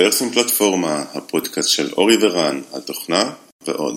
אוניברסום פלטפורמה, הפודקאסט של אורי ורן, על תוכנה ועוד.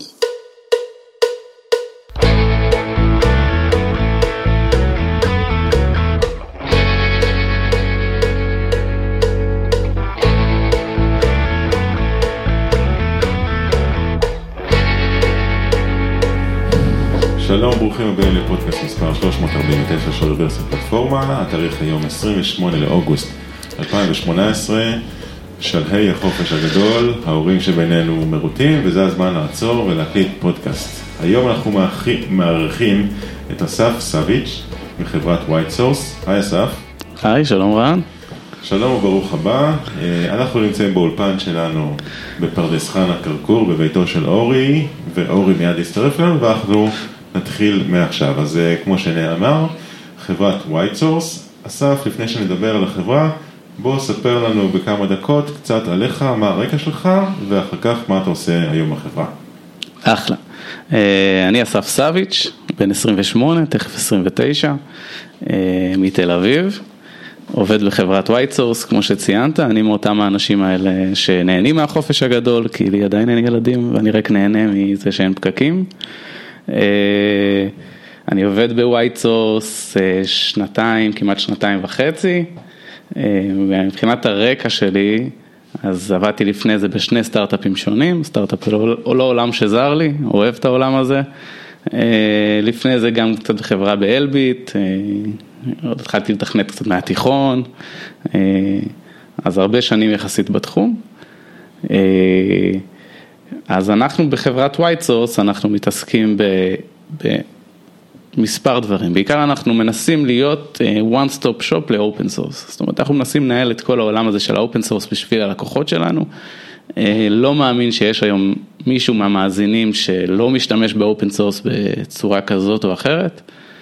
שלום, ברוכים הבאים לפודקאסט מספר 349 של אוניברסום פלטפורמה, התאריך היום 28 לאוגוסט 2018, שלהי החופש הגדול, ההורים שבינינו מרוטים, וזה הזמן לעצור ולהקליט פודקאסט. היום אנחנו מארחים את אסף סביץ' מחברת WhiteSource. היי אסף. היי, שלום רן. שלום וברוך הבא. אנחנו נמצאים באולפן שלנו בפרדס חנה כרכור בביתו של אורי, ואורי מיד יצטרף לנו ואנחנו נתחיל מעכשיו. אז כמו שנאמר, חברת WhiteSource. אסף, לפני שנדבר על החברה, בוא ספר לנו בכמה דקות קצת עליך, מה הרקע שלך, ואחר כך מה אתה עושה היום בחברה. אחלה. אני אסף סביץ', בן 28, תכף 29, מתל אביב. עובד בחברת WhiteSource, כמו שציינת. אני מאותם האנשים האלה שנהנים מהחופש הגדול, כי לי עדיין אין ילדים, ואני רק נהנה מזה שאין פקקים. אני עובד ב-WhiteSource שנתיים, כמעט שנתיים וחצי. ומבחינת הרקע שלי, אז עבדתי לפני זה בשני סטארט-אפים שונים, סטארט-אפ לא עולם שזר לי, אוהב את העולם הזה. לפני זה גם קצת בחברה באלביט, עוד התחלתי לתכנת קצת מהתיכון, אז הרבה שנים יחסית בתחום. אז אנחנו בחברת WhiteSource, אנחנו מתעסקים במספר דברים. בעיקר אנחנו מנסים להיות one stop shop ל-open source. זאת אומרת, אנחנו מנסים לנהל את כל העולם הזה של ה-open source בשביל הלקוחות שלנו. לא מאמין שיש היום מישהו מהמאזינים שלא משתמש ב-open source בצורה כזאת או אחרת.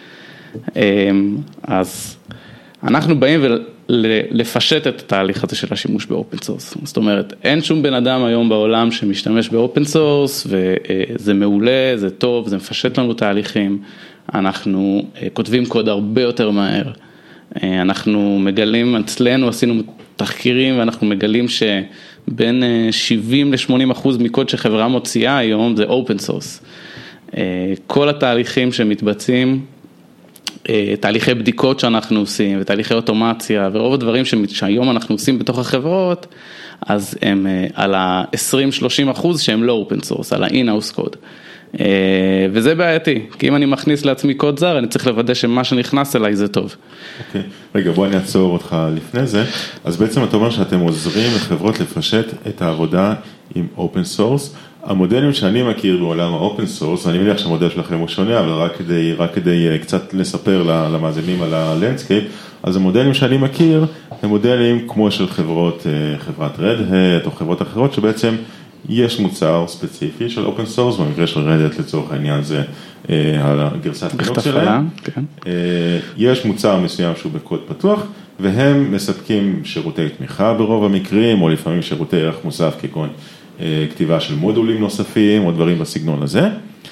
אז אנחנו באים לפשט את התהליך הזה של השימוש באופן סורס. זאת אומרת, אין שום בן אדם היום בעולם שמשתמש באופן סורס, וזה מעולה, זה טוב, זה מפשט לנו תהליכים. אנחנו כותבים קוד הרבה יותר מהר. אנחנו מגלים, אצלנו עשינו תחקירים, ואנחנו מגלים שבין 70-80% מקוד שחברה מוציאה היום זה אופן סורס. כל התהליכים שמתבצעים, תהליכי בדיקות שאנחנו עושים, ותהליכי אוטומציה, ורוב הדברים שהיום אנחנו עושים בתוך החברות, אז הם על ה-20-30% שהם לא אופן סורס, על ה-in-house code. וזה בעייתי, כי אם אני מכניס לעצמי קוד זר, אני צריך לוודא שמה שנכנס אליי זה טוב. אוקיי, רגע, בוא אני אעצור אותך לפני זה. אז בעצם אתה אומר שאתם עוזרים לחברות לפשט את העבודה עם אופן סורס. המודלים שאני מכיר בעולם האופן סורס, אני מניח שהמודל שלכם הוא שונה, אבל רק כדי קצת לספר למאזינים על הלנדסקייפ, אז המודלים שאני מכיר הם מודלים כמו של חברת Red Hat או חברות אחרות, שבעצם יש מוצר ספציפי של אופן סורס, במקרה של Red Hat לצורך העניין זה הגרסת חינוך שלהם. יש מוצר מסוים שהוא בקוד פתוח, והם מספקים שירותי תמיכה ברוב המקרים, או לפעמים שירותי ערך מוסף כגון כתיבה של מודולים נוספים או דברים בסגנון הזה,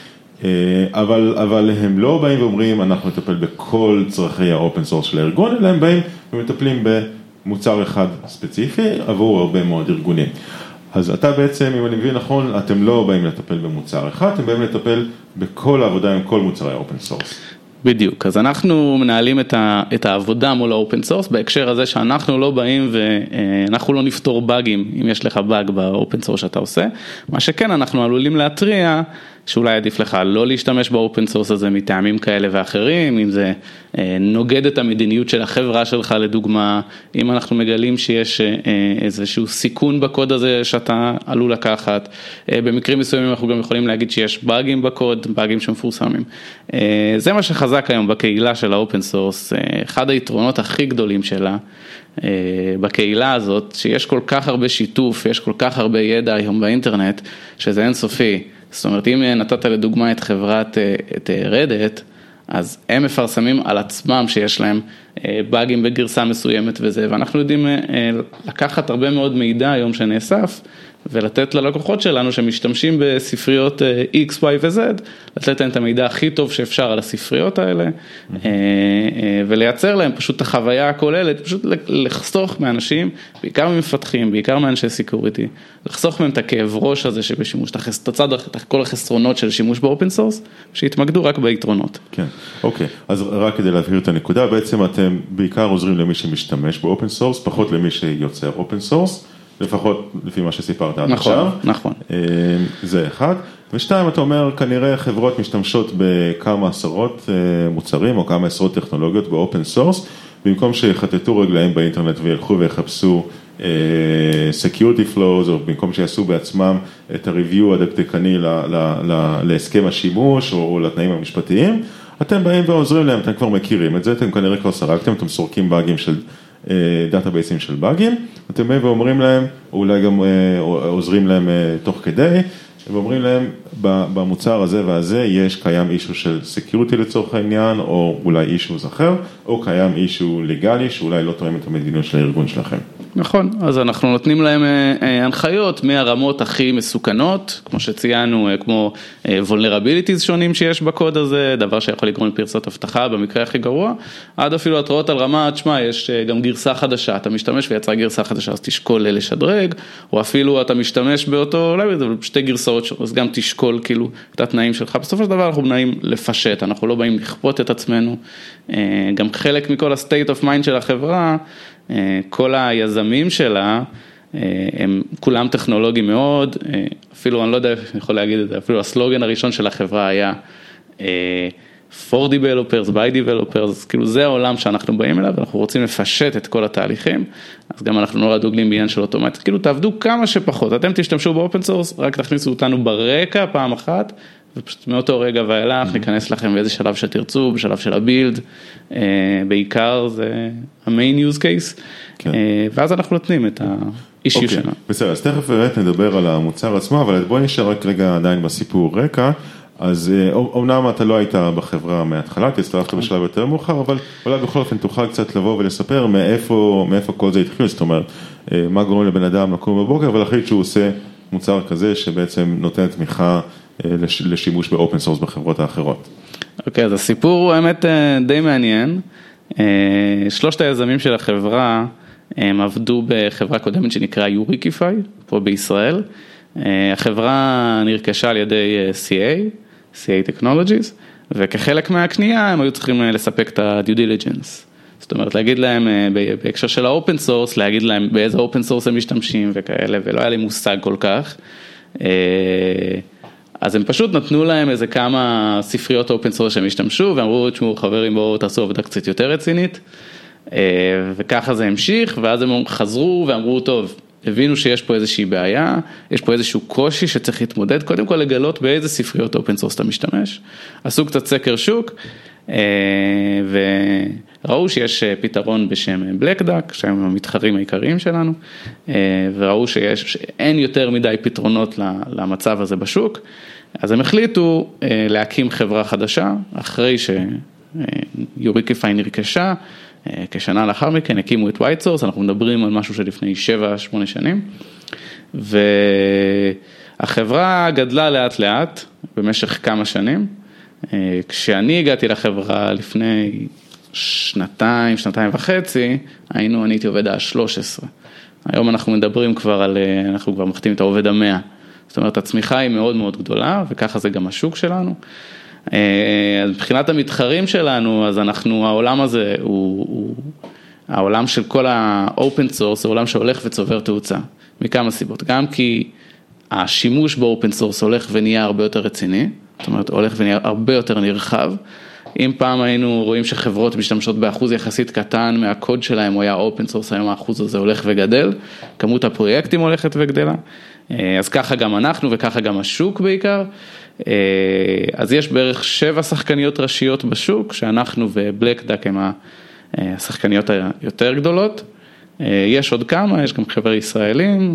אבל הם לא באים ואומרים אנחנו נטפל בכל צרכי האופן סורס של הארגון, אלא הם באים ומטפלים במוצר אחד ספציפי עבור הרבה מאוד ארגונים. אז אתה בעצם, אם אני מבין נכון, אתם לא באים לטפל במוצר אחד, אתם באים לטפל בכל העבודה עם כל מוצרי האופן סורס. בדיוק, אז אנחנו מנהלים את העבודה מול האופן סורס, בהקשר הזה שאנחנו לא באים ואנחנו לא נפתור באגים, אם יש לך באג באופן סורס שאתה עושה, מה שכן אנחנו עלולים להתריע, שאולי עדיף לך לא להשתמש באופן סורס הזה מטעמים כאלה ואחרים, אם זה נוגד את המדיניות של החברה שלך לדוגמה, אם אנחנו מגלים שיש איזשהו סיכון בקוד הזה שאתה עלול לקחת, במקרים מסוימים אנחנו גם יכולים להגיד שיש באגים בקוד, באגים שמפורסמים. זה מה שחזק היום בקהילה של האופן סורס, אחד היתרונות הכי גדולים שלה, בקהילה הזאת, שיש כל כך הרבה שיתוף, יש כל כך הרבה ידע היום באינטרנט, שזה אינסופי. זאת אומרת, אם נתת לדוגמה את חברת, את Red Hat, אז הם מפרסמים על עצמם שיש להם באגים בגרסה מסוימת וזה, ואנחנו יודעים לקחת הרבה מאוד מידע היום שנאסף, ולתת ללקוחות שלנו שמשתמשים בספריות X, Y ו-Z, לתת להם את המידע הכי טוב שאפשר על הספריות האלה, ולייצר להם פשוט את החוויה הכוללת, פשוט לחסוך מאנשים, בעיקר ממפתחים, בעיקר מאנשי סיקוריטי, לחסוך מהם את הכאב ראש הזה שבשימוש, את כל החסרונות של שימוש באופן סורס, שיתמקדו רק ביתרונות. כן, אוקיי, אז רק כדי להבהיר את הנקודה, בעצם אתם בעיקר עוזרים למי שמשתמש באופן סורס, פחות למי שיוצר אופן סורס, לפחות לפי מה שסיפרת עד עכשיו. נכון. זה אחד. ושתיים, אתה אומר, כנראה חברות משתמשות בכמה עשרות מוצרים או כמה עשרות טכנולוגיות באופן סורס, במקום שיחטטו רגליים באינטרנט וילכו ויחפשו security flows, או במקום שיעשו בעצמם את ה-review הדקדקני להסכם השימוש או לתנאים המשפטיים, אתם באים ועוזרים להם, אתם כבר מכירים את זה, אתם כנראה כבר סרקתם, אתם סורקים באגים של דאטאבייסים של באגים, אתם באים ואומרים להם, או אולי גם עוזרים להם תוך כדי, ואומרים להם, במוצר הזה והזה יש קיים אישו של סקיוריטי לצורך העניין, או אולי אישו אחר, או קיים אישו לגלי, שאולי לא תואם את המדיניות של הארגון שלכם. נכון, אז אנחנו נותנים להם הנחיות מהרמות הכי מסוכנות, כמו שציינו, כמו vulnerabilities שונים שיש בקוד הזה, דבר שיכול לגרום לפרצות אבטחה במקרה הכי גרוע, עד אפילו התראות על רמה, תשמע, יש גם גרסה חדשה, אתה משתמש ויצא גרסה חדשה, אז תשקול לשדרג, או אפילו אתה משתמש באותו, אולי שתי גרסאות, אז גם תשקול כאילו את התנאים שלך, בסופו של דבר אנחנו באים לפשט, אנחנו לא באים לכפות את עצמנו, גם חלק מכל ה-state of mind של החברה, כל היזמים שלה, הם כולם טכנולוגיים מאוד, אפילו אני לא יודע איך אני יכול להגיד את זה, אפילו הסלוגן הראשון של החברה היה for developers, by developers, כאילו זה העולם שאנחנו באים אליו, ואנחנו רוצים לפשט את כל התהליכים, אז גם אנחנו נורא דוגלים בעניין של אוטומט, כאילו תעבדו כמה שפחות, אתם תשתמשו באופן סורס, רק תכניסו אותנו ברקע פעם אחת, ופשוט מאותו רגע ואילך ניכנס לכם באיזה שלב שתרצו, בשלב של הבילד, בעיקר זה המיין use case, ואז אנחנו נותנים את האישיו שלנו. בסדר, אז תכף באמת נדבר על המוצר עצמו, אבל בוא נשאר רק רגע עדיין בסיפור רקע, אז אומנם אתה לא היית בחברה מההתחלה, תצטרפת בשלב יותר מאוחר, אבל אולי בכל אופן תוכל קצת לבוא ולספר מאיפה כל זה התחיל, זאת אומרת, מה גורם לבן אדם לקום בבוקר, ולהחליט שהוא עושה מוצר כזה שבעצם נותן תמיכה לשימוש באופן סורס בחברות האחרות. אוקיי, אז הסיפור הוא האמת די מעניין. שלושת היזמים של החברה, הם עבדו בחברה קודמת שנקרא יוריקify, פה בישראל. החברה נרכשה על ידי CA Technologies, וכחלק מהקנייה הם היו צריכים לספק את ה-due diligence. זאת אומרת, להגיד להם בהקשר של האופן סורס, להגיד להם באיזה אופן סורס הם משתמשים וכאלה, ולא היה לי מושג כל כך. אז הם פשוט נתנו להם איזה כמה ספריות אופן סורס שהם השתמשו, ואמרו, תשמעו חברים, בואו תעשו עבודה קצת יותר רצינית, וככה זה המשיך, ואז הם חזרו ואמרו, טוב, הבינו שיש פה איזושהי בעיה, יש פה איזשהו קושי שצריך להתמודד, קודם כל לגלות באיזה ספריות אופן סורס אתה משתמש, עשו קצת סקר שוק, וראו שיש פתרון בשם BlackDuck, שהם המתחרים העיקריים שלנו, וראו שאין יותר מדי פתרונות למצב הזה בשוק, אז הם החליטו להקים חברה חדשה, אחרי שיוריקify נרכשה, כשנה לאחר מכן הקימו את WhiteSource, אנחנו מדברים על משהו שלפני 7-8 שנים, והחברה גדלה לאט לאט במשך כמה שנים, כשאני הגעתי לחברה לפני שנתיים וחצי, אני הייתי עובד ה-13. היום אנחנו מדברים כבר אנחנו כבר מחתים את העובד ה-100. זאת אומרת, הצמיחה היא מאוד מאוד גדולה, וככה זה גם השוק שלנו. אז מבחינת המתחרים שלנו, אז העולם הזה הוא העולם של כל האופן סורס, זה עולם שהולך וצובר תאוצה, מכמה סיבות. גם כי השימוש באופן סורס הולך ונהיה הרבה יותר רציני, זאת אומרת, הולך ונהיה הרבה יותר נרחב. אם פעם היינו רואים שחברות משתמשות באחוז יחסית קטן מהקוד שלהם, הוא היה אופן סורס, היום האחוז הזה הולך וגדל, כמות הפרויקטים הולכת וגדלה, אז ככה גם אנחנו וככה גם השוק בעיקר, אז יש בערך 7 שחקניות ראשיות בשוק, שאנחנו ובלקדק הם השחקניות היותר גדולות, יש עוד כמה, יש גם חבר'ה ישראלים,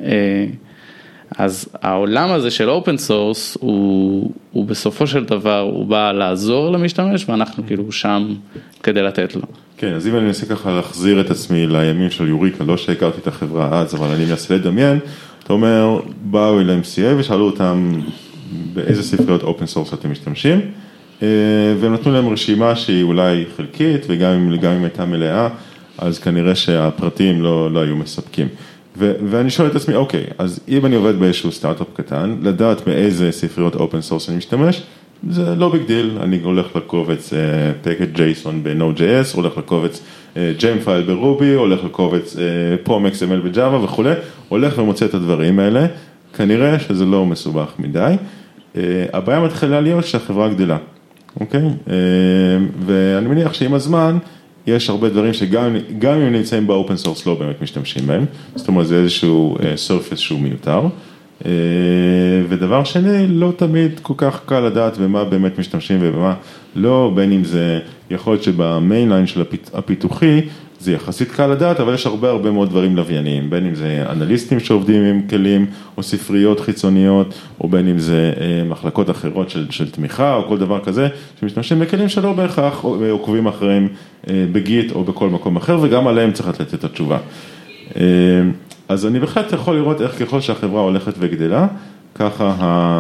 אז העולם הזה של אופן סורס הוא בסופו של דבר, הוא בא לעזור למשתמש, ואנחנו כאילו שם כדי לתת לו. כן, אז אם אני מנסה ככה להחזיר את עצמי לימים של יוריקה, לא שהכרתי את החברה אז, אבל אני מנסה לדמיין, אתה אומר, באו אל MCA ושאלו אותם באיזה ספריות אופן סורס אתם משתמשים, והם נתנו להם רשימה שהיא אולי חלקית, וגם אם הייתה מלאה, אז כנראה שהפרטים לא היו מספקים. ואני שואל את עצמי, אוקיי, אז אם אני עובד באיזשהו סטארט-אפ קטן, לדעת באיזה ספריות אופן סורס אני משתמש, זה לא ביג דיל, אני הולך לקובץ package JSON ב-Node.js, הולך לקובץ Gemfile ברובי, הולך לקובץ POM XML בג'אווה וכו', הולך ומוצא את הדברים האלה, כנראה שזה לא מסובך מדי, הבעיה מתחילה להיות שהחברה גדלה, אוקיי? ואני מניח שעם הזמן, יש הרבה דברים שגם אם הם נמצאים באופן סורס לא באמת משתמשים בהם, זאת אומרת זה איזשהו סרפס שהוא מיותר, ודבר שני, לא תמיד כל כך קל לדעת במה באמת משתמשים ובמה לא, בין אם זה יכול להיות שבמיינליין של הפיתוחי, זה יחסית קל לדעת, אבל יש הרבה מאוד דברים לווייניים, בין אם זה אנליסטים שעובדים עם כלים, או ספריות חיצוניות, או בין אם זה מחלקות אחרות של תמיכה, או כל דבר כזה, שמשתמשים בכלים שלא בהכרח, או עוקבים אחריהם בגיט, או בכל מקום אחר, וגם עליהם צריך לתת את התשובה. אז אני בהחלט יכול לראות איך ככל שהחברה הולכת וגדלה, ככה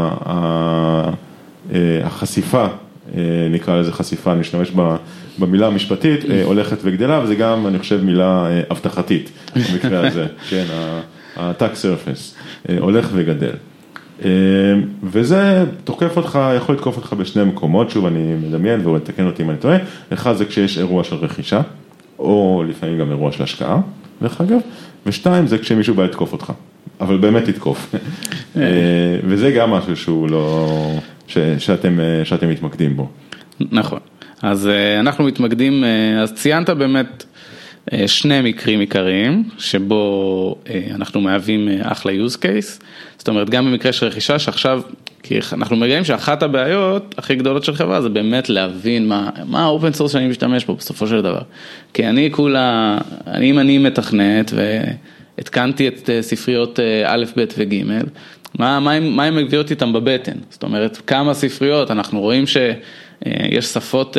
החשיפה, נקרא לזה חשיפה, נשתמש במילה המשפטית, הולכת וגדלה, וזה גם, אני חושב, מילה הבטחתית, במקרה הזה, כן, ה-attack surface, הולך וגדל. וזה תוקף אותך, יכול לתקוף אותך בשני מקומות, שוב אני מדמיין והוא יתקן אותי אם אני טועה, אחד זה כשיש אירוע של רכישה, או לפעמים גם אירוע של השקעה, דרך אגב, ושתיים זה כשמישהו בא לתקוף אותך, אבל באמת לתקוף. וזה גם משהו שהוא לא, שאתם מתמקדים בו. נכון. אז אנחנו מתמקדים, אז ציינת באמת שני מקרים עיקריים, שבו אנחנו מהווים אחלה use case, זאת אומרת גם במקרה של רכישה שעכשיו, כי אנחנו מגלים שאחת הבעיות הכי גדולות של חברה זה באמת להבין מה האופן סורס שאני משתמש בו בסופו של דבר. כי אם אני מתכנת והתקנתי את ספריות א', ב' וג', מה הם מביאות איתם בבטן? זאת אומרת, כמה ספריות, אנחנו רואים שיש שפות,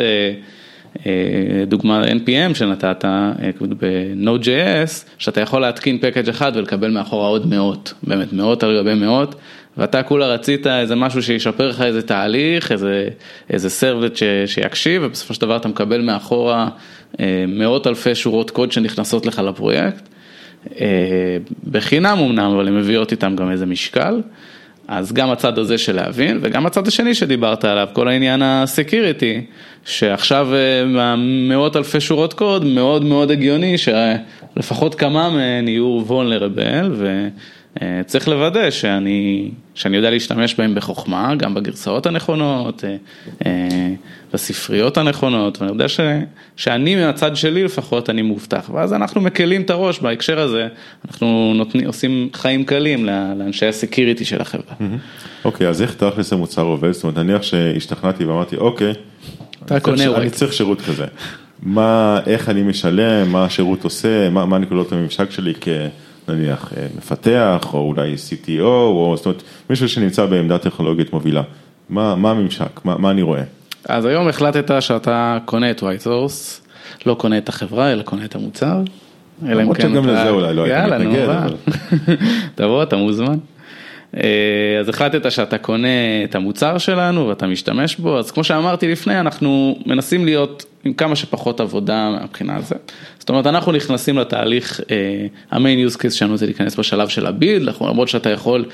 דוגמה NPM שנתת ב-Node.js, שאתה יכול להתקין פקאג' אחד ולקבל מאחורה עוד מאות, באמת מאות על גבי מאות, ואתה כולה רצית איזה משהו שישפר לך איזה תהליך, איזה סרבלט שיקשיב, ובסופו של דבר אתה מקבל מאחורה מאות אלפי שורות קוד שנכנסות לך לפרויקט, בחינם אמנם, אבל הם מביאות איתם גם איזה משקל, אז גם הצד הזה של להבין, וגם הצד השני שדיברת עליו, כל העניין הסקיוריטי, שעכשיו מאות אלפי שורות קוד, מאוד מאוד הגיוני, שלפחות כמה מהן יהיו vulnerable, וצריך לוודא שאני יודע להשתמש בהם בחוכמה, גם בגרסאות הנכונות, בספריות הנכונות, ואני יודע שאני מהצד שלי לפחות אני מובטח, ואז אנחנו מקלים את הראש בהקשר הזה, אנחנו עושים חיים קלים לאנשי הסקיוריטי של החברה. אוקיי, אז איך תכלס המוצר עובד? זאת אומרת, נניח שהשתכנעתי ואמרתי, אוקיי, אני צריך שירות כזה. איך אני משלם, מה השירות עושה, מה נקודות הממשק שלי נניח מפתח, או אולי CTO, או זאת אומרת, מישהו שנמצא בעמדה טכנולוגית מובילה. מה הממשק? מה אני רואה? אז היום החלטת שאתה קונה את WhiteSource, לא קונה את החברה, אלא קונה את המוצר. למרות שגם לזה אולי לא הייתי מתנגד. תבוא, אתה מוזמן. אז החלטת שאתה קונה את המוצר שלנו ואתה משתמש בו, אז כמו שאמרתי לפני, אנחנו מנסים להיות עם כמה שפחות עבודה מהבחינה הזה. זאת אומרת, אנחנו נכנסים לתהליך, המיין use case שלנו זה להיכנס בשלב של הבילד, למרות שאתה יכול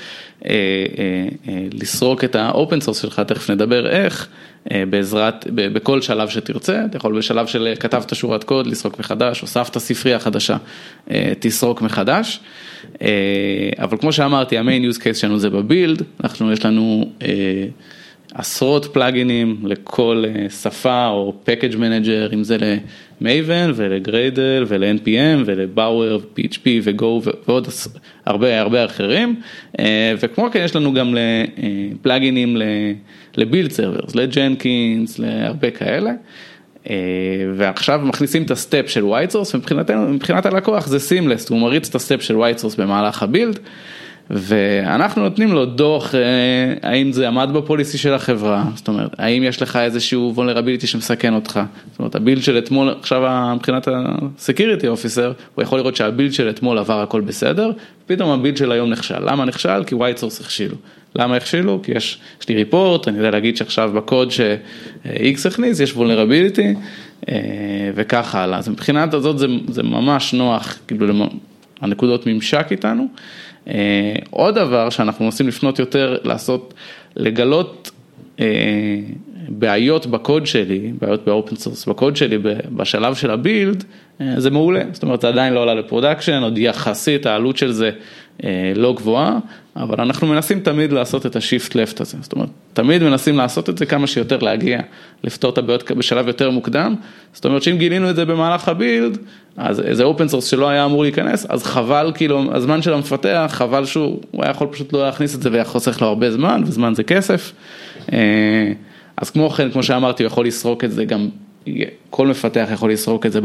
לסרוק את האופן סורס שלך, תכף נדבר איך, בכל שלב שתרצה, אתה יכול בשלב של כתבת שורת קוד, לסרוק מחדש, הוספת ספרייה חדשה, תסרוק מחדש, אבל כמו שאמרתי, המיין use case שלנו זה בבילד, יש לנו עשרות פלאגינים לכל שפה או package manager, אם זה ל-Maven ול-Gradle ול-NPM ול-Bower, PHP ו-Go ועוד הרבה אחרים, וכמו כן יש לנו גם פלאגינים ל-Build Servers, ל-Jenkins, להרבה כאלה, ועכשיו מכניסים את הסטפ של WhiteSource, ומבחינת הלקוח זה seamless, הוא מריץ את הסטפ של WhiteSource במהלך הבילד, ואנחנו נותנים לו דוח, האם זה עמד בפוליסי של החברה, זאת אומרת, האם יש לך איזשהו vulnerability שמסכן אותך, זאת אומרת, הבילד של אתמול, עכשיו מבחינת ה-Security Officer, הוא יכול לראות שהבילד של אתמול עבר הכל בסדר, פתאום הבילד של היום נכשל. למה נכשל? כי white source הכשילו. למה הכשילו? כי יש לי ריפורט, אני יודע להגיד שעכשיו בקוד ש-X הכניס, יש vulnerability, וככה הלאה. אז מבחינת הזאת זה ממש נוח, כאילו הנקודות ממשק איתנו. עוד דבר שאנחנו מנסים לפנות יותר, לגלות בעיות בקוד שלי, בעיות באופן סורס בקוד שלי, בשלב של הבילד, זה מעולה. זאת אומרת, זה עדיין לא עולה לפרודקשן, עוד יחסית, העלות של זה לא גבוהה, אבל אנחנו מנסים תמיד לעשות את השיפט לפט הזה. זאת אומרת, תמיד מנסים לעשות את זה כמה שיותר להגיע, לפתור את הבעיות בשלב יותר מוקדם. זאת אומרת, שאם גילינו את זה במהלך הבילד, אז איזה אופן סורס שלא היה אמור להיכנס, אז חבל, כאילו, הזמן של המפתח, חבל שהוא היה יכול פשוט לא להכניס את זה, והיה חוסך לו הרבה זמן, וזמן זה כסף. אז כמו כן, כמו שאמרתי, הוא יכול לסרוק את זה גם, כל מפתח יכול לסרוק את זה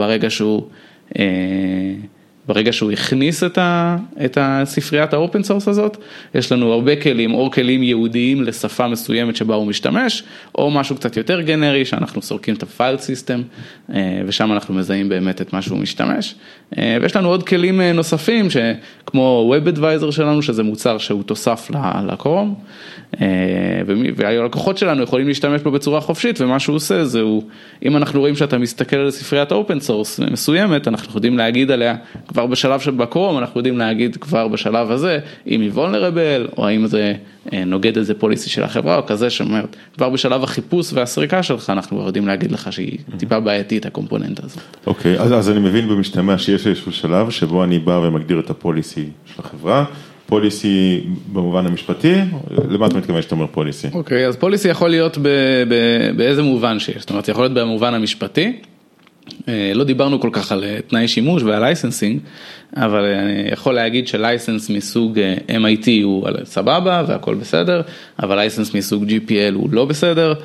ברגע שהוא הכניס את הספריית האופן סורס הזאת. יש לנו הרבה כלים, או כלים ייעודיים לשפה מסוימת שבה הוא משתמש, או משהו קצת יותר גנרי, שאנחנו סורקים את הפייל סיסטם, ושם אנחנו מזהים באמת את מה שהוא משתמש. ויש לנו עוד כלים נוספים, כמו Web Advisor שלנו, שזה מוצר שהוא תוסף לקרום, והלקוחות שלנו יכולים להשתמש בו בצורה חופשית, ומה שהוא עושה זה, אם אנחנו רואים שאתה מסתכל על ספריית האופן סורס מסוימת, אנחנו יודעים להגיד עליה, כבר בשלב שבקרום, אנחנו יודעים להגיד כבר בשלב הזה, אם היא vulnerable, או האם זה נוגד איזה פוליסי של החברה, או כזה שאומרת, כבר בשלב החיפוש והסריקה שלך, אנחנו יודעים להגיד לך שהיא טיפה בעייתית, הקומפוננט הזאת. אוקיי, אז אני מבין במשתמע שיש איזשהו שלב, שבו אני בא ומגדיר את הפוליסי של החברה, פוליסי במובן המשפטי, למה אתה מתכוון שאתה אומר פוליסי? אוקיי, אז פוליסי יכול להיות באיזה מובן שיש, זאת אומרת, יכול להיות במובן המשפטי, לא דיברנו כל כך על תנאי שימוש ועל לייסנסינג, אבל אני יכול להגיד שלייסנס מסוג MIT הוא סבבה והכל בסדר, אבל לייסנס מסוג GPL הוא לא בסדר.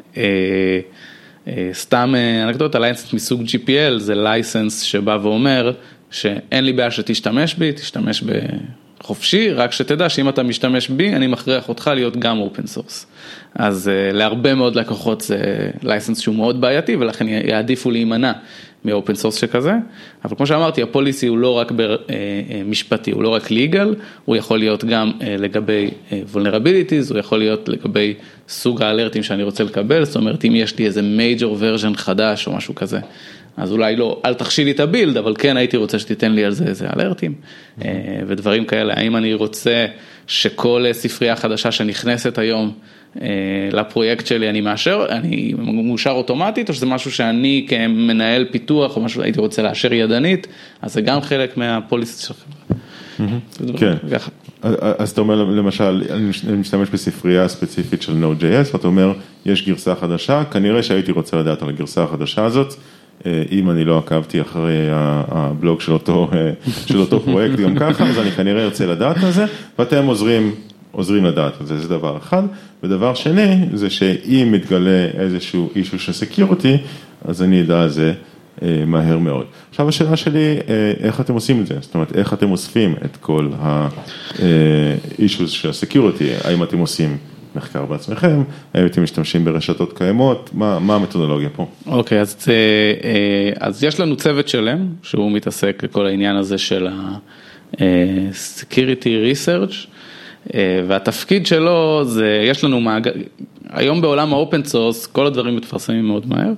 סתם אנקדוטה, לייסנס מסוג GPL זה לייסנס שבא ואומר שאין לי בעיה שתשתמש בי, תשתמש בחופשי, רק שתדע שאם אתה משתמש בי, אני מכריח אותך להיות גם אופן סורס. אז להרבה מאוד לקוחות זה לייסנס שהוא מאוד בעייתי, ולכן יעדיפו להימנע מאופן סורס שכזה. אבל כמו שאמרתי, הפוליסי הוא לא רק משפטי, הוא לא רק legal, הוא יכול להיות גם לגבי vulnerabilities, הוא יכול להיות לגבי סוג האלרטים שאני רוצה לקבל, זאת אומרת, אם יש לי איזה major version חדש או משהו כזה, אז אולי לא, אל תכשיל לי את הבילד, אבל כן הייתי רוצה שתיתן לי על זה איזה אלרטים, ודברים כאלה. האם אני רוצה שכל ספרייה חדשה שנכנסת היום לפרויקט שלי אני מאושר אוטומטית, או שזה משהו שאני כמנהל פיתוח, או משהו הייתי רוצה לאשר ידנית, אז זה גם חלק מהפוליסי של החברה. כן, אז אתה אומר למשל, אני משתמש בספרייה ספציפית של Node.js, ואתה אומר, יש גרסה חדשה, כנראה שהייתי רוצה לדעת על הגרסה החדשה הזאת, אם אני לא עקבתי אחרי הבלוג של אותו פרויקט גם ככה, אז אני כנראה ארצה לדעת על זה, ואתם עוזרים לדעת על זה, זה דבר אחד. ודבר שני, זה שאם מתגלה איזשהו אישו של סקיוריטי, אז אני אדע על זה מהר מאוד. עכשיו השאלה שלי, איך אתם עושים את זה? זאת אומרת, איך אתם אוספים את כל האישו של הסקיוריטי? האם אתם עושים מחקר בעצמכם? האם אתם משתמשים ברשתות קיימות? מה המתודולוגיה פה? אוקיי, אז יש לנו צוות שלם, שהוא מתעסק בכל העניין הזה של ה-Security Research, והתפקיד שלו זה, יש לנו מאגר, היום בעולם האופן סורס, כל הדברים מתפרסמים מאוד מהר,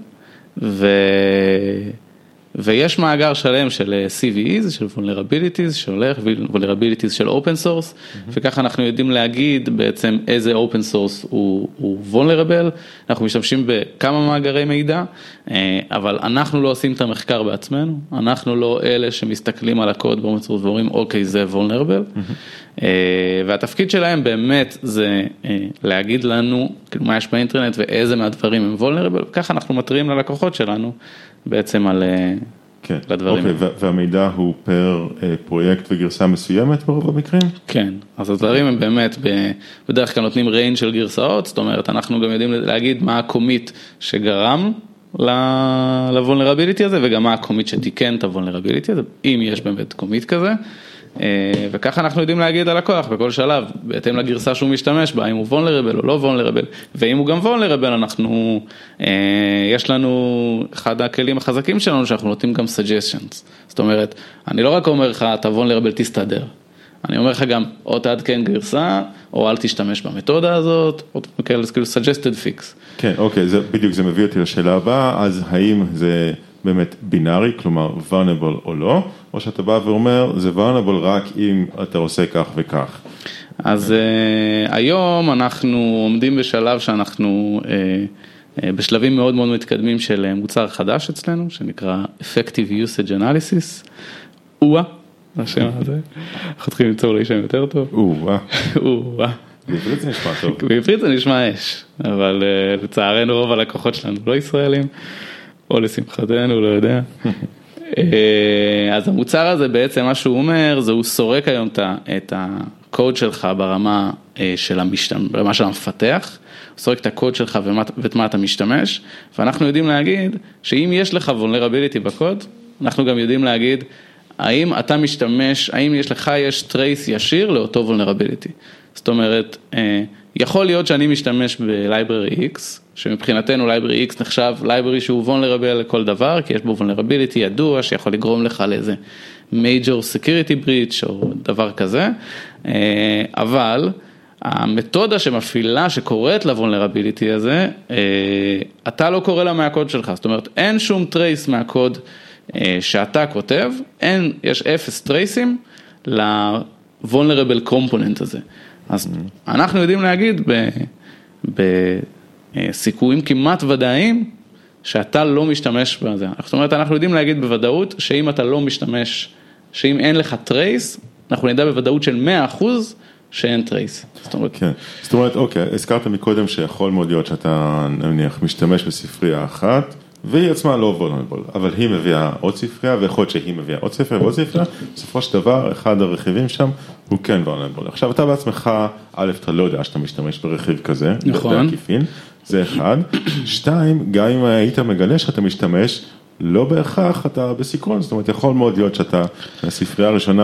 ויש מאגר שלם של CVEs, של vulnerabilities, שהולך, vulnerabilities של open source, וככה אנחנו יודעים להגיד בעצם איזה open source הוא vulnerable, אנחנו משתמשים בכמה מאגרי מידע, אבל אנחנו לא עושים את המחקר בעצמנו, אנחנו לא אלה שמסתכלים על הקוד באופן סורס ואומרים, אוקיי, זה vulnerable, והתפקיד שלהם באמת זה להגיד לנו, כאילו מה יש באינטרנט ואיזה מהדברים הם vulnerable, וככה אנחנו מתריעים ללקוחות שלנו, בעצם על לדברים. אוקיי, והמידע הוא פר פרויקט וגרסה מסוימת ברוב המקרים? כן, אז הדברים הם באמת, בדרך כלל נותנים ריינג' של גרסאות, זאת אומרת, אנחנו גם יודעים להגיד מה הקומיט שגרם לוולנרביליטי הזה, וגם מה הקומיט שתיקן את הוולנרביליטי הזה, אם יש באמת קומיט כזה, וככה אנחנו יודעים להגיד על לקוח בכל שלב, בהתאם לגרסה שהוא משתמש בה, אם הוא vulnerable או לא vulnerable, ואם הוא גם vulnerable, אנחנו, יש לנו, אחד הכלים החזקים שלנו, שאנחנו נותנים גם suggestions, זאת אומרת, אני לא רק אומר לך, אתה vulnerable תסתדר, אני אומר לך גם, או תעדכן גרסה, או אל תשתמש במתודה הזאת, או כאילו suggested fix. כן, אוקיי, בדיוק זה מביא אותי לשאלה הבאה, אז האם זה באמת בינארי, כלומר vulnerable או לא, או שאתה בא ואומר, זה vulnerable רק אם אתה עושה כך וכך. אז היום אנחנו עומדים בשלב שאנחנו בשלבים מאוד מאוד מתקדמים של מוצר חדש אצלנו, שנקרא Effective Usage Analysis, השם הזה, אנחנו צריכים ליצור לי שם יותר טוב. בעברית זה נשמע טוב. בעברית זה נשמע אש, אבל לצערנו רוב הלקוחות שלנו לא ישראלים, או לשמחתנו, לא יודע. אז המוצר הזה בעצם מה שהוא אומר, זה הוא סורק היום את הקוד שלך ברמה של המפתח, הוא סורק את הקוד שלך ואת מה אתה משתמש, ואנחנו יודעים להגיד שאם יש לך vulnerability בקוד, אנחנו גם יודעים להגיד, האם אתה משתמש, האם יש טרייס ישיר לאותו vulnerability. זאת אומרת, יכול להיות שאני משתמש ב-Library X, שמבחינתנו Library X נחשב Library שהוא vulnerable לכל דבר, כי יש בו vulnerability ידוע שיכול לגרום לך לאיזה major security breach או דבר כזה, אבל המתודה שמפעילה, שקוראת ל-vulnerability הזה, אתה לא קורא לה מהקוד שלך, זאת אומרת, אין שום טרייס מהקוד שאתה כותב, יש 0 טרייסים ל-vulnerable component הזה. אז אנחנו יודעים להגיד בסיכויים כמעט ודאיים שאתה לא משתמש בזה. זאת אומרת, אנחנו יודעים להגיד בוודאות שאם אתה לא משתמש, שאם אין לך טרייס, אנחנו נדע בוודאות של 100% שאין טרייס. זאת אומרת, אוקיי, הזכרת מקודם שיכול מאוד להיות שאתה נניח משתמש בספרייה אחת, והיא עצמה לא vulnerable, אבל היא מביאה עוד ספרייה, ויכול להיות שהיא מביאה עוד ספרייה ועוד ספרייה, בסופו של דבר, אחד הרכיבים שם הוא כן vulnerable. עכשיו, אתה בעצמך, א', אתה לא יודע שאתה משתמש ברכיב כזה, נכון. בעקיפין, זה אחד. 2, גם אם היית מגלה שאתה משתמש, לא בהכרח אתה בסיכון, זאת אומרת, יכול מאוד להיות שאתה, הספרייה הראשונה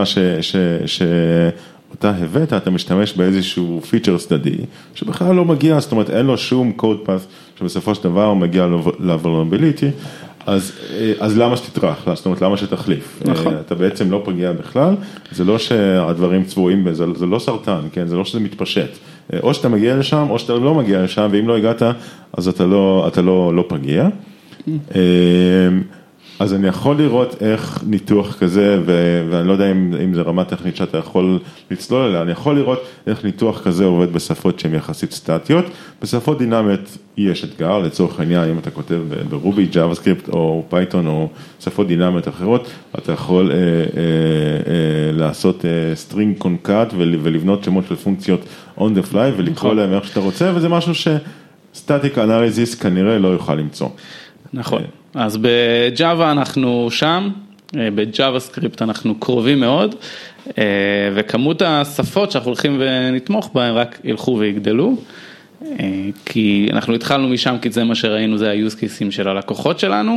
אותה הבאת, אתה משתמש באיזשהו פיצ'ר צדדי, שבכלל לא מגיע, זאת אומרת, אין לו שום קוד פאס, שבסופו של דבר הוא מגיע ל-vulnerability, אז למה שתטרח? זאת אומרת, למה שתחליף? נכון. אתה בעצם לא פגיע בכלל, זה לא שהדברים צבועים, זה לא סרטן, כן? זה לא שזה מתפשט. או שאתה מגיע לשם, או שאתה לא מגיע לשם, ואם לא הגעת, אז אתה לא פגיע. אז אני יכול לראות איך ניתוח כזה, ואני לא יודע אם זה רמה טכנית שאתה יכול לצלול אליה, אני יכול לראות איך ניתוח כזה עובד בשפות שהן יחסית סטטיות, בשפות דינמיות יש אתגר, לצורך העניין, אם אתה כותב ברובי, JavaScript או פייתון או שפות דינמיות אחרות, אתה יכול לעשות string concat ולבנות שמות של פונקציות on the fly ולקרוא להם איך שאתה רוצה, וזה משהו שסטטיק אנליזיס כנראה לא יוכל למצוא. נכון, אז בג'אווה אנחנו שם, בג'אווה-סקריפט אנחנו קרובים מאוד, וכמות השפות שאנחנו הולכים ונתמוך בהן רק ילכו ויגדלו, כי אנחנו התחלנו משם, כי זה מה שראינו, זה ה-use cases של הלקוחות שלנו,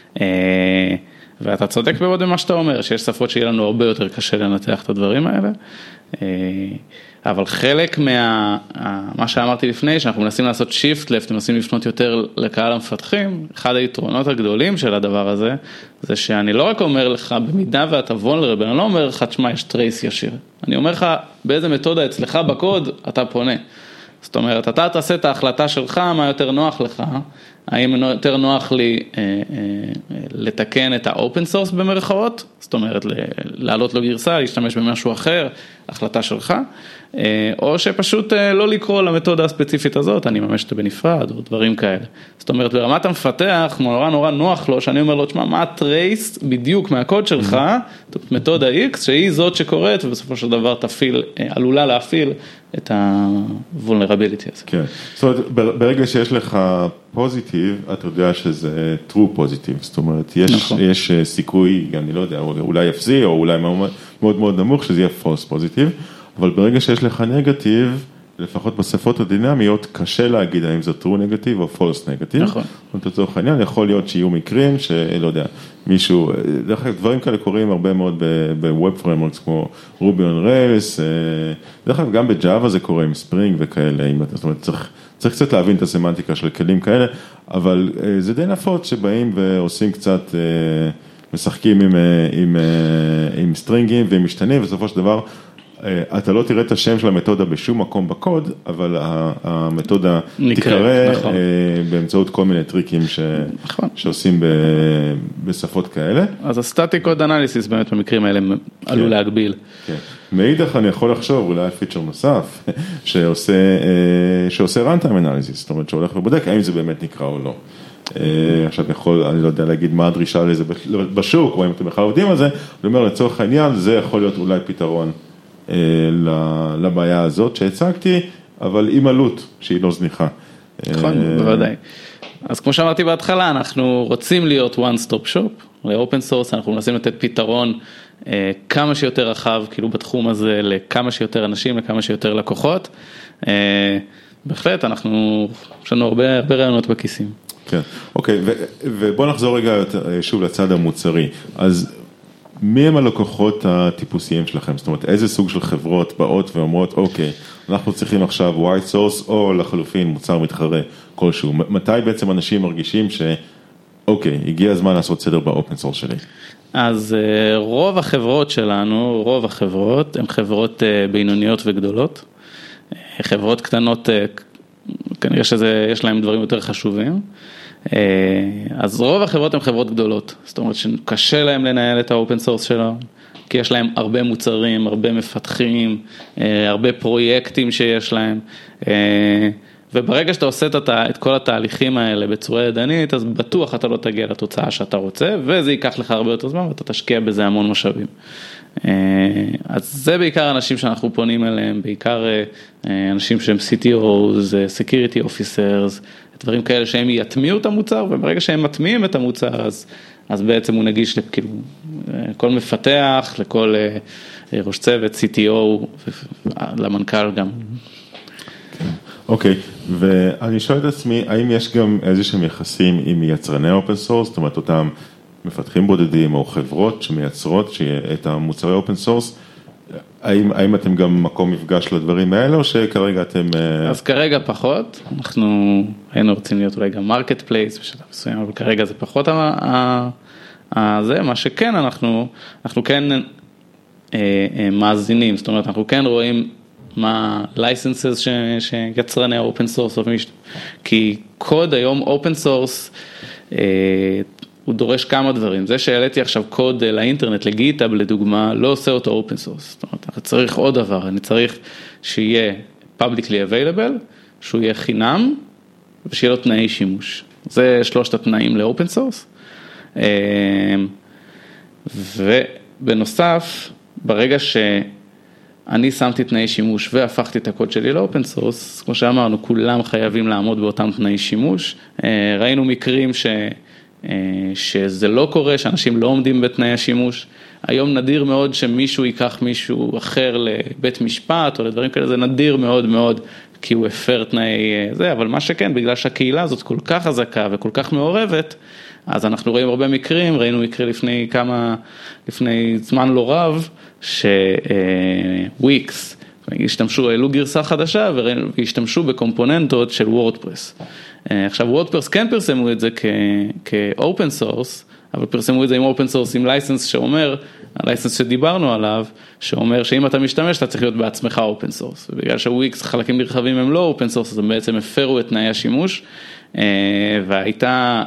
ואתה צודק מאוד במה שאתה אומר, שיש שפות שיהיה לנו הרבה יותר קשה לנתח את הדברים האלה, אבל חלק מה שאמרתי לפני, שאנחנו מנסים לעשות shift left, מנסים לפנות יותר לקהל המפתחים, אחד היתרונות הגדולים של הדבר הזה, זה שאני לא רק אומר לך, במידה ואתה vulnerable, אני לא אומר לך, תשמע, יש טרייס ישיר. אני אומר לך, באיזה מתודה אצלך בקוד, אתה פונה. זאת אומרת, אתה תעשה את ההחלטה שלך, מה יותר נוח לך, האם יותר נוח לי לתקן את האופן סורס במרכאות, זאת אומרת, לעלות לו גרסה, להשתמש במשהו אחר, החלטה שלך, או שפשוט לא לקרוא למתודה הספציפית הזאת, אני ממש את בנפרד, או דברים כאלה. זאת אומרת, ברמת המפתח, נורא נוח לו, שאני אומר לו, תשמע, מה הטרייס בדיוק מהקוד שלך, מתודה X, שהיא זאת שקוראת, ובסופו של דבר עלולה להפעיל את ה-vulnerability הזה. כן, זאת אומרת, ברגע שיש לך פוזיטיב, אתה יודע שזה true positive, זאת אומרת, יש סיכוי, אני לא יודע, אולי אפסי, או אולי מאוד מאוד נמוך, שזה יהיה false positive, אבל ברגע שיש לך נגטיב, לפחות בשפות הדינמיות, קשה להגיד האם זה true negative או false negative. נכון. לצורך העניין, יכול להיות שיהיו מקרים שלא יודע, מישהו, דרך אגב, דברים כאלה קורים הרבה מאוד ב-Web Frameworks כמו Ruby on Rails, דרך אגב, גם ב-Java זה קורה עם Spring וכאלה, זאת אומרת, צריך קצת להבין את הסמנטיקה של כלים כאלה, אבל זה די נפוץ שבאים ועושים קצת, משחקים עם סטרינגים ועם משתנים, ובסופו של דבר, אתה לא תראה את השם של המתודה בשום מקום בקוד, אבל המתודה תיקרא באמצעות כל מיני טריקים שעושים בשפות כאלה. אז הסטטיק קוד אנליסיס באמת במקרים האלה עלול להגביל. מאידך אני יכול לחשוב אולי פיצ'ר נוסף שעושה runtime analysis, זאת אומרת שהולך ובודק האם זה באמת נקרא או לא. עכשיו אני לא יודע להגיד מה הדרישה לזה בשוק, או אם אתם בכלל עובדים על זה, אני אומר לצורך העניין, זה יכול להיות אולי פתרון לבעיה הזאת שהצגתי, אבל עם עלות שהיא לא זניחה. נכון, בוודאי. אז כמו שאמרתי בהתחלה, אנחנו רוצים להיות one stop shop, לאופן סורס, אנחנו מנסים לתת פתרון כמה שיותר רחב, כאילו בתחום הזה, לכמה שיותר אנשים, לכמה שיותר לקוחות. בהחלט, יש לנו הרבה רעיונות בכיסים. כן, אוקיי, ובוא נחזור רגע שוב לצד המוצרי. אז מי הם הלקוחות הטיפוסיים שלכם? זאת אומרת, איזה סוג של חברות באות ואומרות, אוקיי, אנחנו צריכים עכשיו white source, או לחלופין מוצר מתחרה כלשהו. מתי בעצם אנשים מרגישים אוקיי, הגיע הזמן לעשות סדר באופן סורס שלי? אז רוב החברות שלנו, הן חברות בינוניות וגדולות. חברות קטנות, כנראה שיש להם דברים יותר חשובים. אז רוב החברות הן חברות גדולות, זאת אומרת שקשה להם לנהל את האופן סורס שלו, כי יש להם הרבה מוצרים, הרבה מפתחים, הרבה פרויקטים שיש להם, וברגע שאתה עושה את כל התהליכים האלה בצורה ידנית, אז בטוח אתה לא תגיע לתוצאה שאתה רוצה, וזה ייקח לך הרבה יותר זמן, ואתה תשקיע בזה המון משאבים. אז זה בעיקר אנשים שאנחנו פונים אליהם, בעיקר אנשים שהם CTOs, Security Officers, דברים כאלה שהם יטמיעו את המוצר, וברגע שהם מטמיעים את המוצר, אז בעצם הוא נגיש לכאילו, כל מפתח, לכל ראש צוות, CTO, למנכ"ל גם. אוקיי, ואני שואל את עצמי, האם יש גם איזשהם יחסים עם יצרני אופן סורס, זאת אומרת, אותם מפתחים בודדים או חברות שמייצרות את המוצרי אופן סורס, האם אתם גם מקום מפגש לדברים האלה, או שכרגע אתם... אז כרגע פחות, אנחנו היינו רוצים להיות אולי גם מרקט פלייס בשלב מסוים, אבל כרגע זה פחות זה, מה שכן אנחנו כן מאזינים, זאת אומרת, אנחנו כן רואים מה licenses שיצרני האופן סורס, כי קוד היום אופן סורס, הוא דורש כמה דברים. זה שהעליתי עכשיו קוד לאינטרנט, לגיטאב לדוגמה, לא עושה אותו אופן סורס. זאת אומרת, אני צריך עוד דבר, אני צריך שיהיה publicly available, שהוא יהיה חינם, ושיהיה לו תנאי שימוש. זה 3 התנאים לאופן סורס. ובנוסף, ברגע שאני שמתי תנאי שימוש והפכתי את הקוד שלי לאופן סורס, כמו שאמרנו, כולם חייבים לעמוד באותם תנאי שימוש. ראינו מקרים שזה לא קורה, שאנשים לא עומדים בתנאי השימוש. היום נדיר מאוד שמישהו ייקח מישהו אחר לבית משפט או לדברים כאלה, זה נדיר מאוד מאוד, כי הוא הפר תנאי זה, אבל מה שכן, בגלל שהקהילה הזאת כל כך חזקה וכל כך מעורבת, אז אנחנו רואים הרבה מקרים, ראינו מקרה לפני זמן לא רב, שוויקס, העלו גרסה חדשה והשתמשו בקומפוננטות של וורדפרס. עכשיו וורדפרס כן פרסמו את זה כאופן סורס, אבל פרסמו את זה עם אופן סורס עם לייסנס שאומר, הלייסנס שדיברנו עליו, שאומר שאם אתה משתמש אתה צריך להיות בעצמך אופן סורס, ובגלל שוויקס חלקים נרחבים הם לא אופן סורס, אז הם בעצם הפרו את תנאי השימוש, והייתה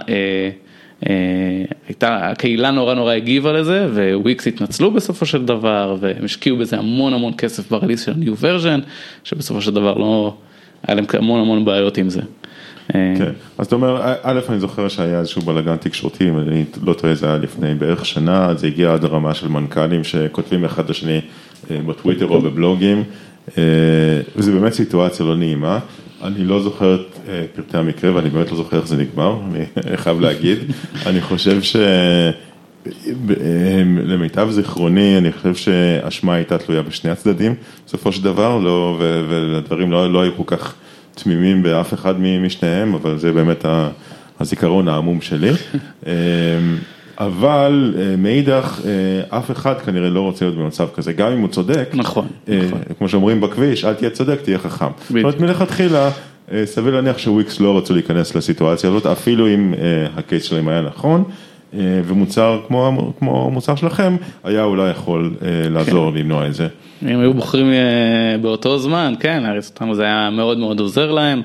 הקהילה נורא הגיבה לזה, וויקס התנצלו בסופו של דבר, והם השקיעו בזה המון כסף ברליס של ה-New Version, שבסופו של דבר לא, היה להם המון בעיות עם זה. כן, אז אתה אומר, א', אני זוכר שהיה איזשהו בלגן תקשורתי, אני לא טועה, זה היה לפני בערך שנה, זה הגיע עד הרמה של מנכ"לים שכותבים אחד לשני בטוויטר או בבלוגים, וזה באמת סיטואציה לא נעימה, אני לא זוכר את פרטי המקרה, ואני באמת לא זוכר איך זה נגמר, אני חייב להגיד, אני חושב למיטב זיכרוני, אני חושב שהאשמה הייתה תלויה בשני הצדדים, בסופו של דבר, והדברים לא היו כל כך תמימים באף אחד משניהם, אבל זה באמת הזיכרון העמום שלי. אבל מאידך, אף אחד כנראה לא רוצה להיות במצב כזה, גם אם הוא צודק. נכון. כמו שאומרים בכביש, אל תהיה צודק, תהיה חכם. זאת אומרת, מלכתחילה, סביר להניח שוויקס לא רצו להיכנס לסיטואציה הזאת, אפילו אם הקייס שלהם היה נכון, ומוצר כמו מוצר שלכם, היה אולי יכול לעזור למנוע את זה. אם היו בוחרים באותו זמן, כן, אריסטוטל זה היה מאוד מאוד עוזר להם,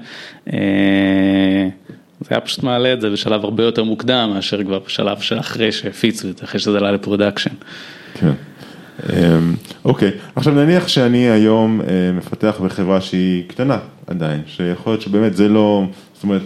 זה היה פשוט מעלה את זה בשלב הרבה יותר מוקדם, מאשר כבר בשלב של אחרי שהפיצו את זה, אחרי שזה עלה לפרודקשן. כן. אוקיי, עכשיו נניח שאני היום מפתח בחברה שהיא קטנה עדיין, שיכול להיות שבאמת זה לא, זאת אומרת,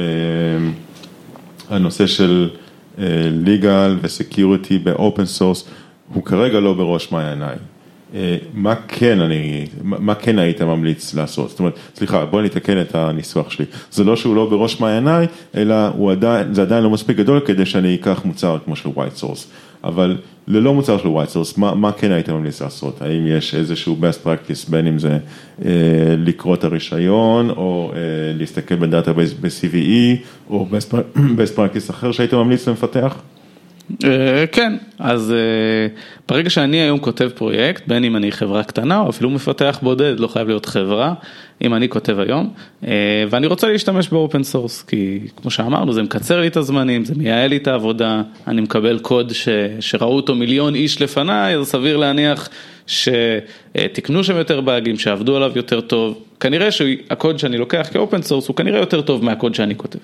הנושא של legal ו-security ב-open source הוא כרגע לא בראש מעייניי. מה כן היית ממליץ לעשות? זאת אומרת, סליחה, בואי נתקן את הניסוח שלי. זה לא שהוא לא בראש מעייניי, אלא זה עדיין לא מספיק גדול כדי שאני אקח מוצר כמו של white source. אבל ללא מוצר של white source, מה כן היית ממליץ לעשות? האם יש איזשהו best practice, בין אם זה לקרוא את הרישיון, או להסתכל בדאטאבייס ב-CVE, או best practice אחר שהיית ממליץ למפתח? כן, אז ברגע שאני היום כותב פרויקט, בין אם אני חברה קטנה או אפילו מפתח בודד, לא חייב להיות חברה, אם אני כותב היום, ואני רוצה להשתמש באופן סורס, כי כמו שאמרנו, זה מקצר לי את הזמנים, זה מייעל לי את העבודה, אני מקבל קוד שראו אותו מיליון איש לפניי, אז סביר להניח שתקנו שם יותר באגים, שעבדו עליו יותר טוב, כנראה שהקוד שאני לוקח כאופן סורס, הוא כנראה יותר טוב מהקוד שאני כותב,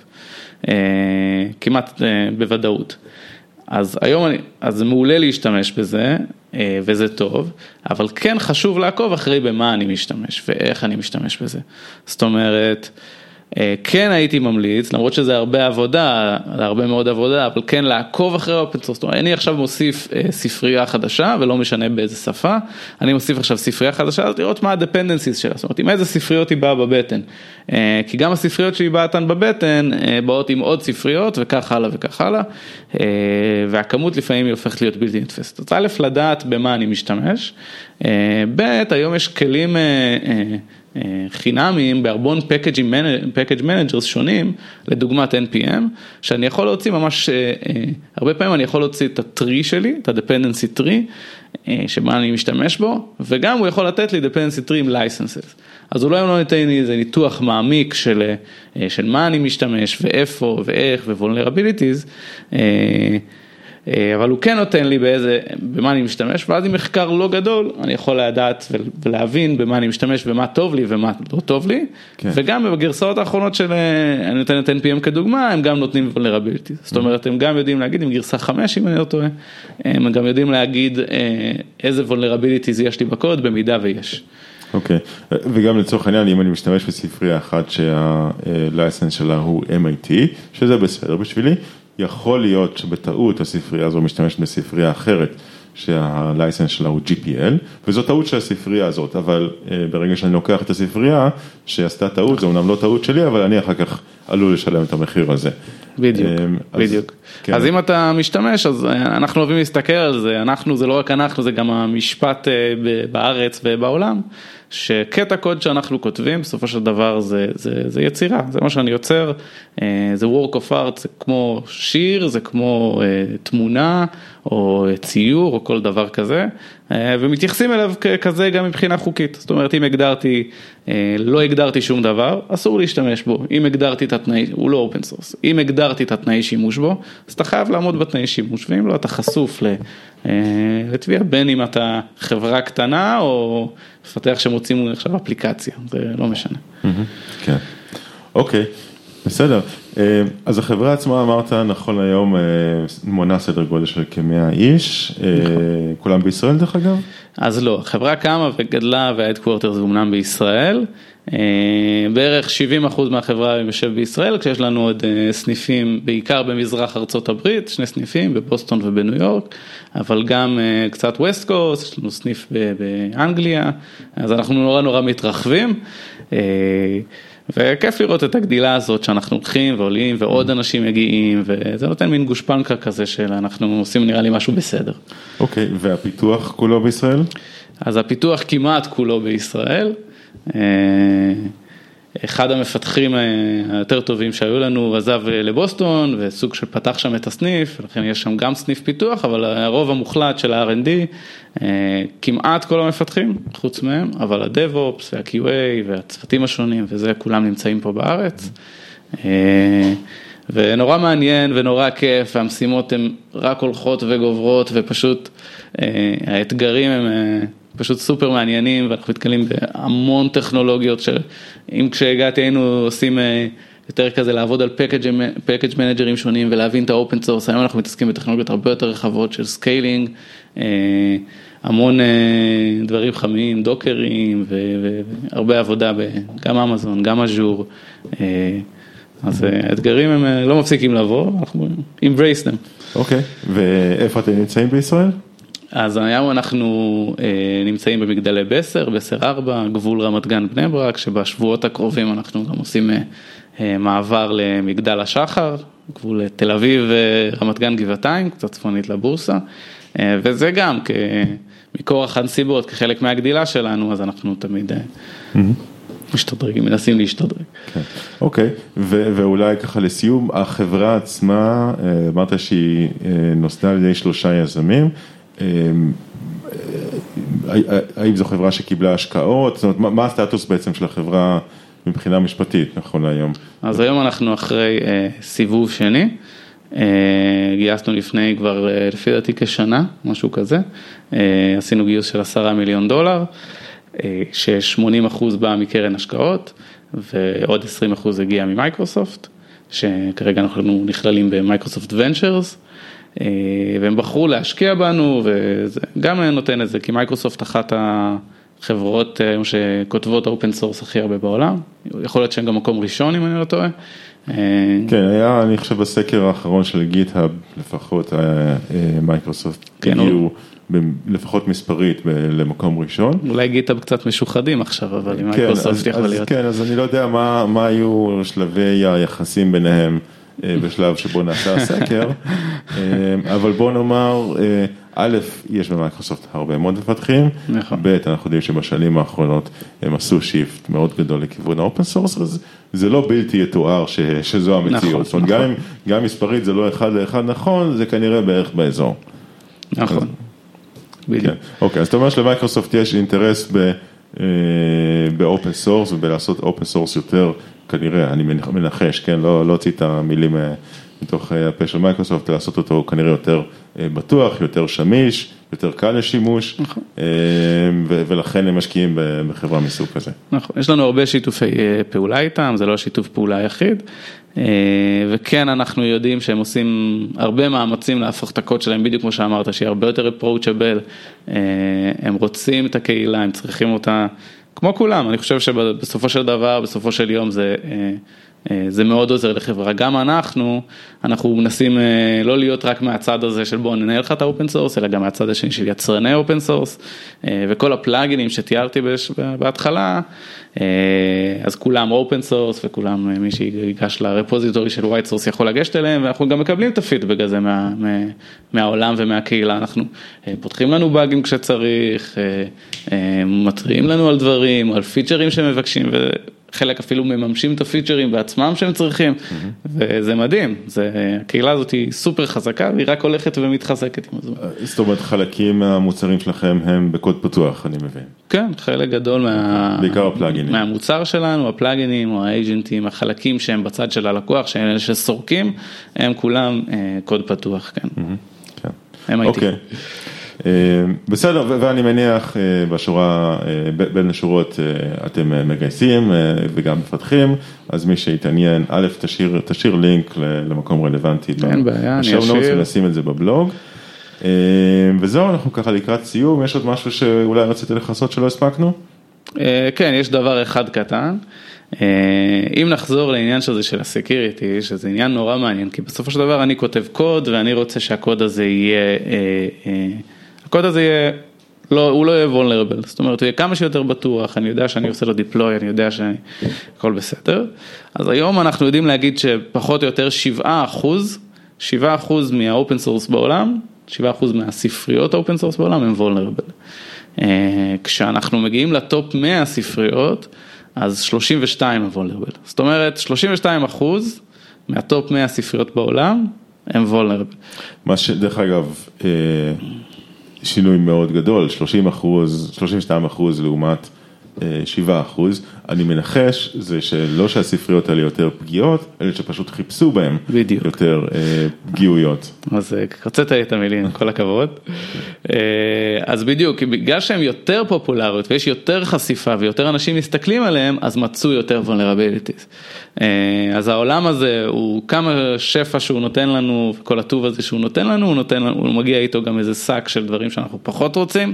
כמעט בוודאות. אז היום אז זה מעולה להשתמש בזה, וזה טוב, אבל כן חשוב לעקוב אחרי במה אני משתמש, ואיך אני משתמש בזה. זאת אומרת, כן הייתי ממליץ, למרות שזה הרבה עבודה, הרבה מאוד עבודה, אבל כן לעקוב אחרי האופן סורס. זאת אומרת, אני עכשיו מוסיף ספרייה חדשה, ולא משנה באיזה שפה, אני מוסיף עכשיו ספרייה חדשה, אז לראות מה ה-dependencies שלה, זאת אומרת, עם איזה ספריות היא באה בבטן. כי גם הספריות שהיא באתן בבטן, באות עם עוד ספריות, וכך הלאה וכך הלאה, והכמות לפעמים היא הופכת להיות בלתי נתפסת. אז א', לדעת במה אני משתמש, ב', היום יש כלים חינמיים בהרבון package managers שונים, לדוגמת NPM, שאני יכול להוציא ממש, הרבה פעמים אני יכול להוציא את הטרי שלי, את ה-dependency tree, שמה אני משתמש בו, וגם הוא יכול לתת לי dependency tree עם licenses. אז אולי הוא לא נתן לי איזה ניתוח מעמיק של מה אני משתמש, ואיפה, ואיך, ו-vulnerabilities, אבל הוא כן נותן לי במה אני משתמש, ואז עם מחקר לא גדול, אני יכול לדעת ולהבין במה אני משתמש, ומה טוב לי ומה לא טוב לי, כן. וגם בגרסאות האחרונות של, אני נותן את NPM כדוגמה, הם גם נותנים vulnerability, זאת אומרת, הם גם יודעים להגיד, עם גרסה 5, אם אני לא טועה, הם גם יודעים להגיד איזה vulnerabilities יש לי בקוד, במידה ויש. אוקיי, וגם לצורך העניין, אם אני משתמש בספרייה אחת שהלייסנס שלה הוא MIT, שזה בסדר בשבילי, יכול להיות שבטעות הספרייה הזו משתמשת בספרייה אחרת, שהלייסנס שלה הוא GPL, וזו טעות של הספרייה הזאת, אבל ברגע שאני לוקח את הספרייה, שעשתה טעות, זה אומנם לא טעות שלי, אבל אני אחר כך עלול לשלם את המחיר הזה. בדיוק, בדיוק. אז אם אתה משתמש, אז אנחנו אוהבים להסתכל על זה, זה לא רק אנחנו, זה גם המשפט בארץ ובעולם, שקטע קוד שאנחנו כותבים, בסופו של דבר זה יצירה, זה מה שאני יוצר, זה work of art, זה כמו שיר, זה כמו תמונה, או ציור, או כל דבר כזה, ומתייחסים אליו כזה גם מבחינה חוקית, זאת אומרת, אם לא הגדרתי שום דבר, אסור להשתמש בו, אם הגדרתי את התנאי, הוא לא open source, אם הגדרתי את התנאי שימוש בו, אז אתה חייב לעמוד בתנאי שימוש, ואם לא, אתה חשוף לתביעה, בין אם אתה חברה קטנה, או מפתח שמוצאים עכשיו אפליקציה, זה לא משנה. כן, אוקיי, בסדר. אז החברה עצמה, אמרת, נכון היום, מונה סדר גודל של כ-100 איש, כולם בישראל דרך אגב? אז לא, החברה קמה וגדלה, וההדקוורטר זה אומנם בישראל, בערך 70% מהחברה יושב בישראל, כשיש לנו עוד סניפים, בעיקר במזרח ארצות הברית, 2 סניפים, בבוסטון ובניו יורק, אבל גם קצת ווסט קוסט, יש לנו סניף באנגליה, אז אנחנו נורא מתרחבים, וכיף לראות את הגדילה הזאת שאנחנו הולכים ועולים ועוד אנשים מגיעים, וזה נותן מין גושפנקה כזה שאנחנו עושים נראה לי משהו בסדר. אוקיי, והפיתוח כולו בישראל? אז הפיתוח כמעט כולו בישראל. אחד המפתחים היותר טובים שהיו לנו עזב לבוסטון, וסוג של פתח שם את הסניף, ולכן יש שם גם סניף פיתוח, אבל הרוב המוחלט של ה-R&D, כמעט כל המפתחים, חוץ מהם, אבל ה-DevOps וה-QA והצוותים השונים, וזה כולם נמצאים פה בארץ. ונורא מעניין ונורא כיף, והמשימות הן רק הולכות וגוברות, ופשוט האתגרים הם פשוט סופר מעניינים, ואנחנו מתקלים בהמון טכנולוגיות, שאם כשהגעתי היינו עושים יותר כזה לעבוד על פקאג' מנג'רים שונים, ולהבין את האופן סורס, היום אנחנו מתעסקים בטכנולוגיות הרבה יותר רחבות של סקיילינג, המון דברים חמים, דוקרים, והרבה עבודה גם אמזון, גם אז'ור, אז האתגרים הם לא מפסיקים לבוא, אנחנו embrace them. אוקיי, ואיפה אתם נמצאים בישראל? אז היום אנחנו נמצאים במגדלי בסר 4, גבול רמת גן בני ברק, שבשבועות הקרובים אנחנו גם עושים מעבר למגדל השחר, גבול תל אביב ורמת גן גבעתיים, קצת צפונית לבורסה, וזה גם מכורח הנסיבות, כחלק מהגדילה שלנו, אז אנחנו תמיד משתדרגים, מנסים להשתדרג. אוקיי, ואולי ככה לסיום, החברה עצמה, אמרת שהיא נוסדה על ידי 3 יזמים, האם זו חברה שקיבלה השקעות? זאת אומרת, מה הסטטוס בעצם של החברה מבחינה משפטית, נכון להיום? אז היום אנחנו אחרי סיבוב שני, גייסנו לפני כבר לפי דעתי כשנה, משהו כזה, עשינו גיוס של $10 מיליון, ש80% בא מקרן השקעות, ועוד 20% הגיע ממייקרוסופט, שכרגע אנחנו נכללים במייקרוסופט ונצ'רס, והם בחרו להשקיע בנו, וזה גם נותן את זה, כי מייקרוסופט אחת החברות שכותבות אופן סורס הכי הרבה בעולם, יכול להיות שהם גם מקום ראשון אם אני לא טועה. כן, היה אני חושב בסקר האחרון של גיט-האב, לפחות מייקרוסופט הגיעו לפחות מספרית למקום ראשון. אולי גיט-האב קצת משוחדים עכשיו, אבל עם מייקרוסופט יכול להיות. כן, אז אני לא יודע מה היו שלבי היחסים ביניהם, בשלב שבו נעשה הסקר, אבל בוא נאמר, א', יש במייקרוסופט הרבה מאוד מפתחים, ב', אנחנו יודעים שבשנים האחרונות הם עשו שיפט מאוד גדול לכיוון האופן סורס, אז זה לא בלתי יתואר שזו המציאות, זאת אומרת, גם מספרית זה לא אחד לאחד נכון, זה כנראה בערך באזור. נכון. אוקיי, אז אתה אומר שלמייקרוסופט יש אינטרס באופן סורס ובלעשות אופן סורס יותר, כנראה, אני מנחש, כן, לא הוציא את המילים מתוך הפה של מייקרוסופט, לעשות אותו כנראה יותר בטוח, יותר שמיש, יותר קל לשימוש, ולכן הם משקיעים בחברה מסוג כזה. נכון, יש לנו הרבה שיתופי פעולה איתם, זה לא שיתוף פעולה היחיד, וכן אנחנו יודעים שהם עושים הרבה מאמצים להפוך את הקוד שלהם, בדיוק כמו שאמרת, שהיא הרבה יותר approachable, הם רוצים את הקהילה, הם צריכים אותה, כמו כולם, אני חושב שבסופו של דבר, בסופו של יום זה מאוד עוזר לחברה. גם אנחנו מנסים לא להיות רק מהצד הזה של בוא ננהל לך את האופן סורס, אלא גם מהצד השני של יצרני אופן סורס, וכל הפלאגינים שתיארתי בהתחלה, אז כולם אופן סורס, וכולם מי שיגש לרפוזיטורי של ווייט סורס יכול לגשת אליהם, ואנחנו גם מקבלים את הפידבק הזה מהעולם ומהקהילה, אנחנו פותחים לנו באגים כשצריך, מטריעים לנו על דברים, או על פיצ'רים שמבקשים, חלק אפילו מממשים את הפיצ'רים בעצמם שהם צריכים, וזה מדהים, הקהילה הזאת היא סופר חזקה, והיא רק הולכת ומתחזקת עם הזמן. זאת אומרת, חלקים מהמוצרים שלכם הם בקוד פתוח, אני מבין. כן, חלק גדול בעיקר הפלאגינים. מהמוצר שלנו, הפלאגינים או האג'נטים, החלקים שהם בצד של הלקוח, שהם אלה שסורקים, הם כולם קוד פתוח, כן. הם הייתי. אוקיי. בסדר, ואני מניח בשורה, בין השורות אתם מגייסים וגם מפתחים, אז מי שיתעניין, א', תשאיר לינק למקום רלוונטי. אין בעיה, אני אשאיר. ונשים את זה בבלוג. וזהו, אנחנו ככה לקראת סיום, יש עוד משהו שאולי רציתי לחסות שלא הספקנו? כן, יש דבר אחד קטן. אם נחזור לעניין שזה של הסקיוריטי, שזה עניין נורא מעניין, כי בסופו של דבר אני כותב קוד, ואני רוצה שהקוד הזה יהיה, הקוד הזה יהיה לא, הוא לא יהיה vulnerable, זאת אומרת, הוא יהיה כמה שיותר בטוח, אני יודע שאני עושה לו deploy, אני יודע שהכל בסדר. אז היום אנחנו יודעים להגיד שפחות או יותר 7% מהאופן סורס בעולם, 7% מהספריות האופן סורס בעולם הם vulnerable. כשאנחנו מגיעים לטופ 100 ספריות, אז 32 הם vulnerable. זאת אומרת, 32% מהטופ 100 ספריות בעולם הם vulnerable. מה שדרך אגב, שינוי מאוד גדול, 32% לעומת 7%, אני מנחש זה שלא שהספריות האלה יותר פגיעות, אלא שפשוט חיפשו בהם בדיוק. יותר פגיעויות. אז קרצת את המילים, כל הכבוד. אז בדיוק, בגלל שהן יותר פופולריות ויש יותר חשיפה ויותר אנשים מסתכלים עליהם, אז מצאו יותר vulnerabilities. אז העולם הזה הוא כמה שפע שהוא נותן לנו, כל הטוב הזה שהוא נותן לנו, הוא מגיע איתו גם איזה שק של דברים שאנחנו פחות רוצים.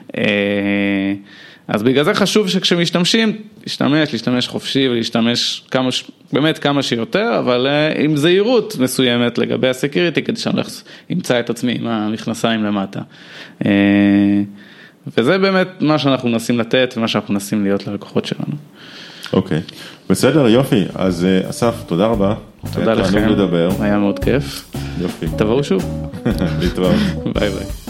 אז בגלל זה חשוב שכשמשתמשים, להשתמש חופשי ולהשתמש באמת כמה שיותר, אבל עם זהירות מסוימת לגבי הסקיוריטי, כדי שאני אמצא את עצמי עם המכנסיים למטה. וזה באמת מה שאנחנו מנסים לתת, ומה שאנחנו מנסים להיות ללקוחות שלנו. אוקיי, בסדר, יופי. אז אסף, תודה רבה. תודה לכם, היה מאוד כיף. יופי. תבואו שוב. להתראות. ביי ביי.